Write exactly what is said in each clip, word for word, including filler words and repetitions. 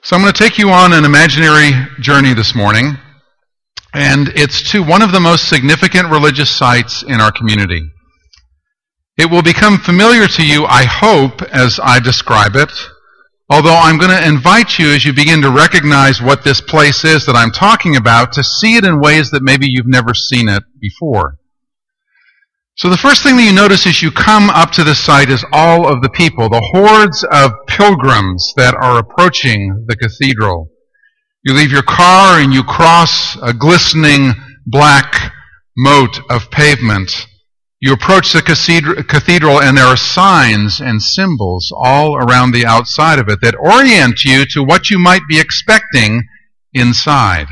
So I'm going to take you on an imaginary journey this morning, and it's to one of the most significant religious sites in our community. It will become familiar to you, I hope, as I describe it, although I'm going to invite you, as you begin to recognize what this place is that I'm talking about, to see it in ways that maybe you've never seen it before. So the first thing that you notice as you come up to this site is all of the people, the hordes of pilgrims that are approaching the cathedral. You leave your car and you cross a glistening black moat of pavement. You approach the cathedral and there are signs and symbols all around the outside of it that orient you to what you might be expecting inside.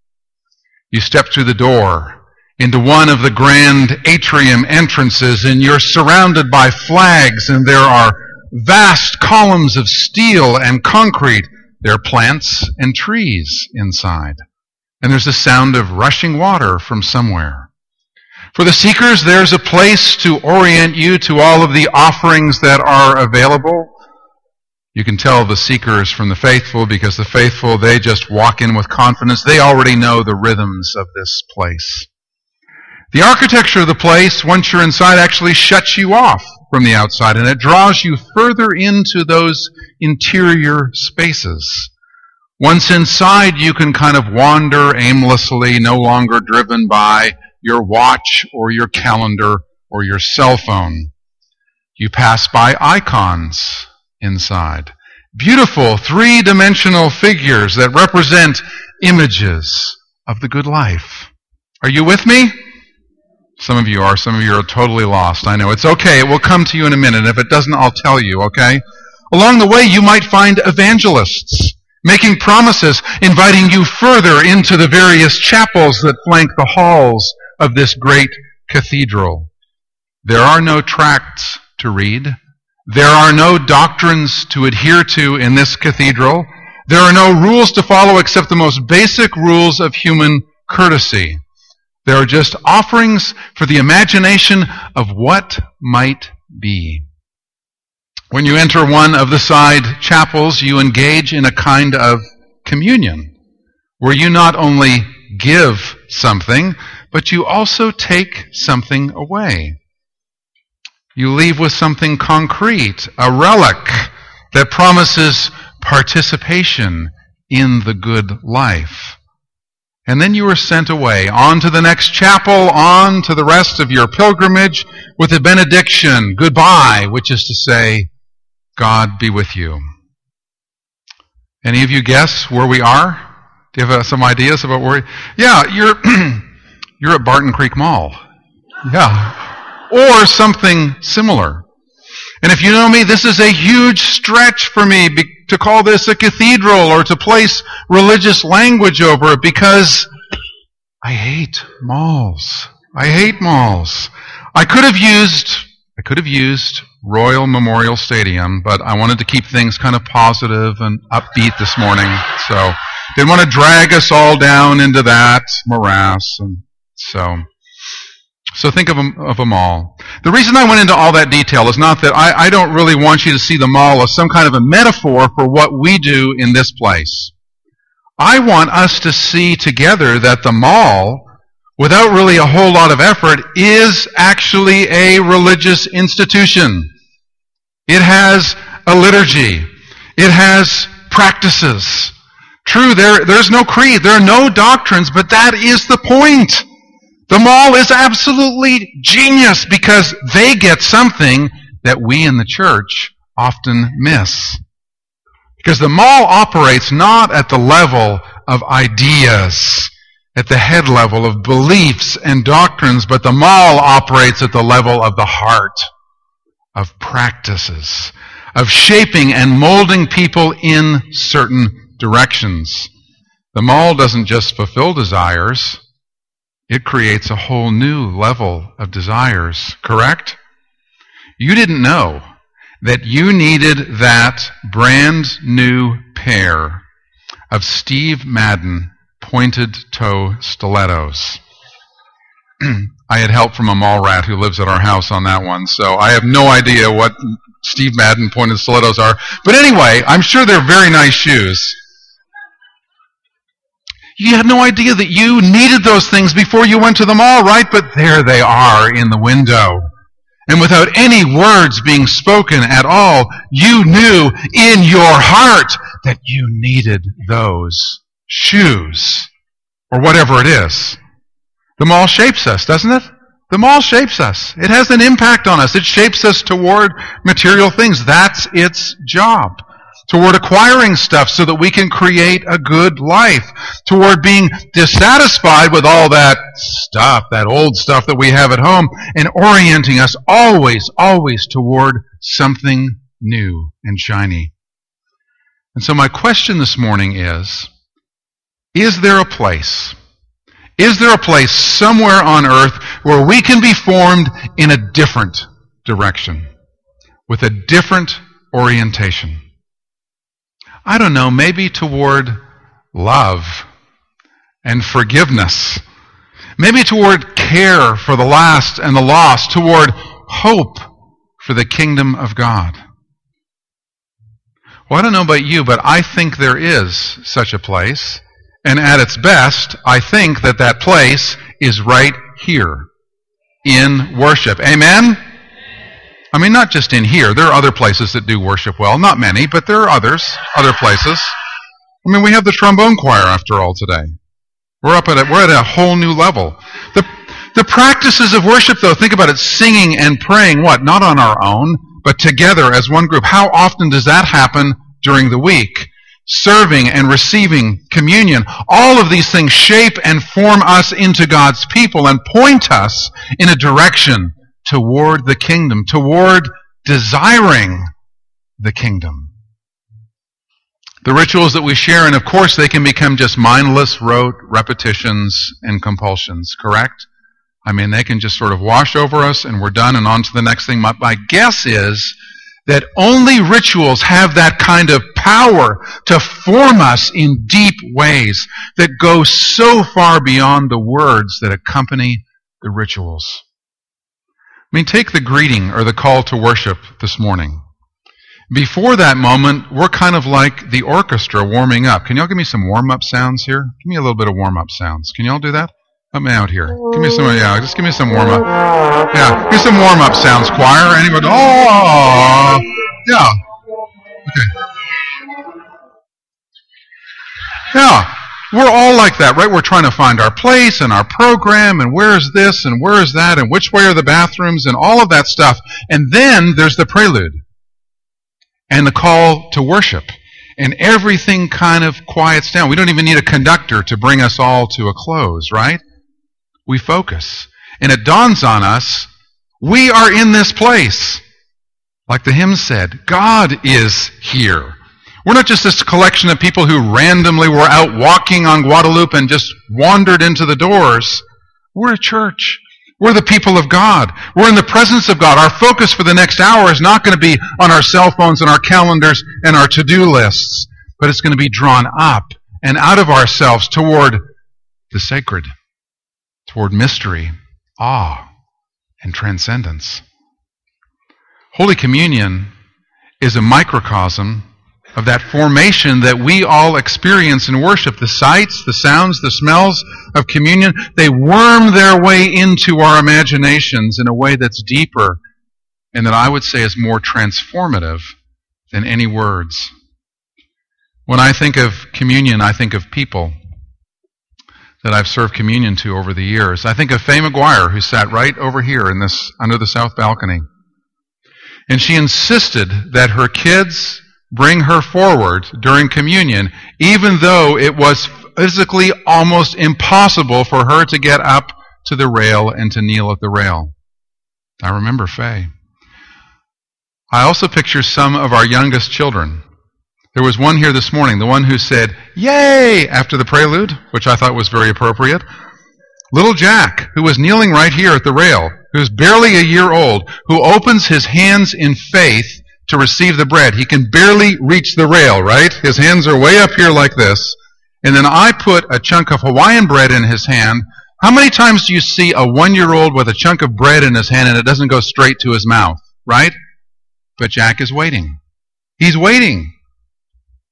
You step through the door into one of the grand atrium entrances, and you're surrounded by flags, and there are vast columns of steel and concrete. There are plants and trees inside. And there's the sound of rushing water from somewhere. For the seekers, there's a place to orient you to all of the offerings that are available. You can tell the seekers from the faithful, because the faithful, they just walk in with confidence. They already know the rhythms of this place. The architecture of the place, once you're inside, actually shuts you off from the outside, and it draws you further into those interior spaces. Once inside, you can kind of wander aimlessly, no longer driven by your watch or your calendar or your cell phone. You pass by icons inside. Beautiful three-dimensional figures that represent images of the good life. Are you with me? Some of you are. Some of you are totally lost. I know. It's okay. It will come to you in a minute. If it doesn't, I'll tell you, okay? Along the way, you might find evangelists making promises, inviting you further into the various chapels that flank the halls of this great cathedral. There are no tracts to read. There are no doctrines to adhere to in this cathedral. There are no rules to follow except the most basic rules of human courtesy. There are just offerings for the imagination of what might be. When you enter one of the side chapels, you engage in a kind of communion, where you not only give something, but you also take something away. You leave with something concrete, a relic that promises participation in the good life. And then you are sent away, on to the next chapel, on to the rest of your pilgrimage, with a benediction, goodbye, which is to say, God be with you. Any of you guess where we are? Do you have uh, some ideas about where we... Yeah, you're, you're at Barton Creek Mall. Yeah. Or something similar. And if you know me, this is a huge stretch for me be- to call this a cathedral or to place religious language over it, because I hate malls. I hate malls. I could have used, I could have used Royal Memorial Stadium, but I wanted to keep things kind of positive and upbeat this morning, so didn't want to drag us all down into that morass, and so... So think of a, of a mall. The reason I went into all that detail is not that I, I don't really want you to see the mall as some kind of a metaphor for what we do in this place. I want us to see together that the mall, without really a whole lot of effort, is actually a religious institution. It has a liturgy. It has practices. True, there, there's no creed. There are no doctrines, but that is the point. The mall is absolutely genius because they get something that we in the church often miss. Because the mall operates not at the level of ideas, at the head level of beliefs and doctrines, but the mall operates at the level of the heart, of practices, of shaping and molding people in certain directions. The mall doesn't just fulfill desires. It creates a whole new level of desires, correct? You didn't know that you needed that brand new pair of Steve Madden pointed toe stilettos. I had help from a mall rat who lives at our house on that one, so I have no idea what Steve Madden pointed stilettos are. But anyway, I'm sure they're very nice shoes. You had no idea that you needed those things before you went to the mall, right? But there they are in the window. And without any words being spoken at all, you knew in your heart that you needed those shoes, or whatever it is. The mall shapes us, doesn't it? The mall shapes us. It has an impact on us. It shapes us toward material things. That's its job. Toward acquiring stuff so that we can create a good life. Toward being dissatisfied with all that stuff, that old stuff that we have at home, and orienting us always, always toward something new and shiny. And so my question this morning is, is there a place? Is there a place somewhere on earth where we can be formed in a different direction, with a different orientation? I don't know, maybe toward love and forgiveness. Maybe toward care for the last and the lost, toward hope for the kingdom of God. Well, I don't know about you, but I think there is such a place. And at its best, I think that that place is right here in worship. Amen? I mean, not just in here. There are other places that do worship well. Not many, but there are others, other places. I mean, we have the trombone choir, after all, today. We're up at a, we're at a whole new level. The, the practices of worship, though, think about it, singing and praying, what? Not on our own, but together as one group. How often does that happen during the week? Serving and receiving communion. All of these things shape and form us into God's people and point us in a direction toward the kingdom, toward desiring the kingdom. The rituals that we share, and of course they can become just mindless rote repetitions and compulsions, correct? I mean, they can just sort of wash over us and we're done and on to the next thing. My, my guess is that only rituals have that kind of power to form us in deep ways that go so far beyond the words that accompany the rituals. I mean, take the greeting or the call to worship this morning. Before that moment, we're kind of like the orchestra warming up. Can y'all give me some warm-up sounds here? Give me a little bit of warm-up sounds. Can y'all do that? Help me out here. Give me some, yeah, just give me some warm-up. Yeah, give me some warm-up sounds, choir. Anybody? Oh, yeah. Okay. Yeah. We're all like that, right? We're trying to find our place and our program and where is this and where is that and which way are the bathrooms and all of that stuff. And then there's the prelude and the call to worship. And everything kind of quiets down. We don't even need a conductor to bring us all to a close, right? We focus. And it dawns on us, we are in this place. Like the hymn said, God is here. We're not just this collection of people who randomly were out walking on Guadalupe and just wandered into the doors. We're a church. We're the people of God. We're in the presence of God. Our focus for the next hour is not going to be on our cell phones and our calendars and our to-do lists, but it's going to be drawn up and out of ourselves toward the sacred, toward mystery, awe, and transcendence. Holy Communion is a microcosm of that formation that we all experience in worship. The sights, the sounds, the smells of communion, they worm their way into our imaginations in a way that's deeper and that I would say is more transformative than any words. When I think of communion, I think of people that I've served communion to over the years. I think of Faye McGuire, who sat right over here in this under the south balcony. And she insisted that her kids bring her forward during communion, even though it was physically almost impossible for her to get up to the rail and to kneel at the rail. I remember Faye. I also picture some of our youngest children. There was one here this morning, the one who said, "Yay!" after the prelude, which I thought was very appropriate. Little Jack, who was kneeling right here at the rail, who's barely a year old, who opens his hands in faith to receive the bread. He can barely reach the rail, right? His hands are way up here like this. And then I put a chunk of Hawaiian bread in his hand. How many times do you see a one-year-old with a chunk of bread in his hand and it doesn't go straight to his mouth, right? But Jack is waiting. He's waiting.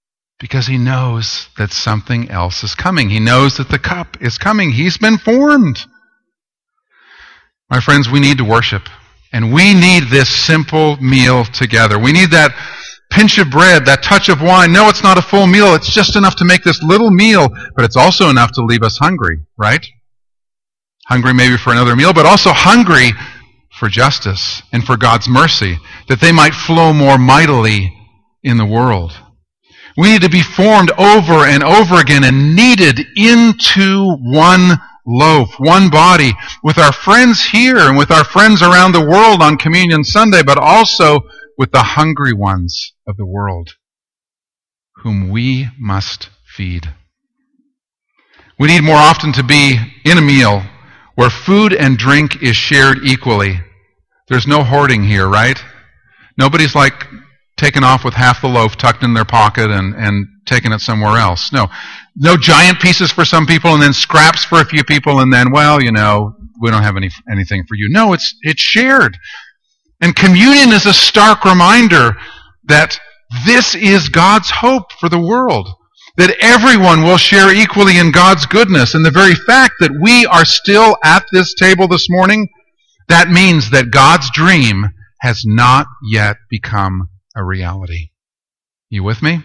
Because he knows that something else is coming. He knows that the cup is coming. He's been formed. My friends, we need to worship. And we need this simple meal together. We need that pinch of bread, that touch of wine. No, it's not a full meal. It's just enough to make this little meal, but it's also enough to leave us hungry, right? Hungry maybe for another meal, but also hungry for justice and for God's mercy, that they might flow more mightily in the world. We need to be formed over and over again and kneaded into one loaf, one body, with our friends here and with our friends around the world on Communion Sunday, but also with the hungry ones of the world, whom we must feed. We need more often to be in a meal where food and drink is shared equally. There's no hoarding here, right? Nobody's like taken off with half the loaf tucked in their pocket and, and taking it somewhere else. No. No giant pieces for some people and then scraps for a few people and then, well, you know, we don't have any anything for you. No, it's it's shared. And communion is a stark reminder that this is God's hope for the world. That everyone will share equally in God's goodness. And the very fact that we are still at this table this morning, that means that God's dream has not yet become a reality. You with me?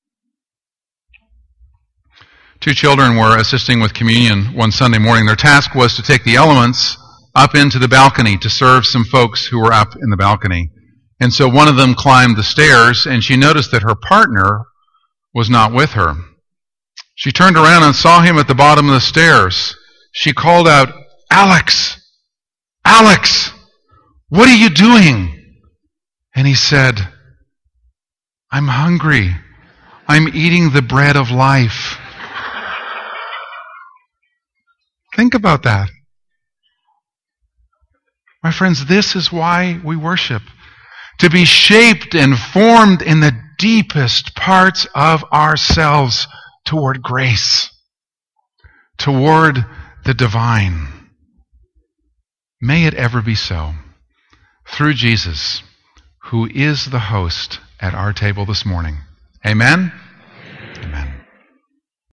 Two children were assisting with communion one Sunday morning. Their task was to take the elements up into the balcony to serve some folks who were up in the balcony. And so one of them climbed the stairs, and she noticed that her partner was not with her. She turned around and saw him at the bottom of the stairs. She called out, "Alex! Alex! What are you doing?" And he said, "I'm hungry. I'm eating the bread of life." Think about that. My friends, this is why we worship. To be shaped and formed in the deepest parts of ourselves toward grace, toward the divine. May it ever be so. Through Jesus, who is the host at our table this morning. Amen?